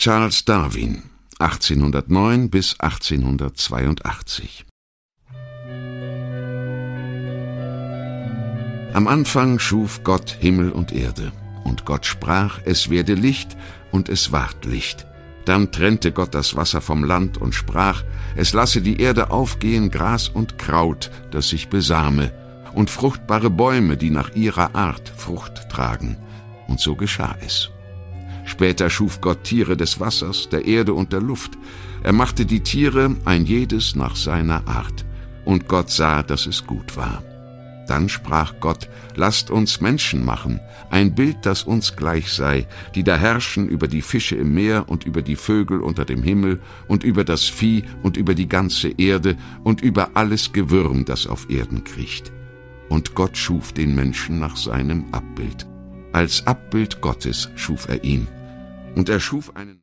Charles Darwin, 1809 bis 1882. Am Anfang schuf Gott Himmel und Erde. Und Gott sprach, es werde Licht, und es ward Licht. Dann trennte Gott das Wasser vom Land und sprach, es lasse die Erde aufgehen, Gras und Kraut, das sich besame, und fruchtbare Bäume, die nach ihrer Art Frucht tragen. Und so geschah es. Später schuf Gott Tiere des Wassers, der Erde und der Luft. Er machte die Tiere, ein jedes nach seiner Art. Und Gott sah, dass es gut war. Dann sprach Gott, lasst uns Menschen machen, ein Bild, das uns gleich sei, die da herrschen über die Fische im Meer und über die Vögel unter dem Himmel und über das Vieh und über die ganze Erde und über alles Gewürm, das auf Erden kriecht. Und Gott schuf den Menschen nach seinem Abbild. Als Abbild Gottes schuf er ihn. Und er schuf einen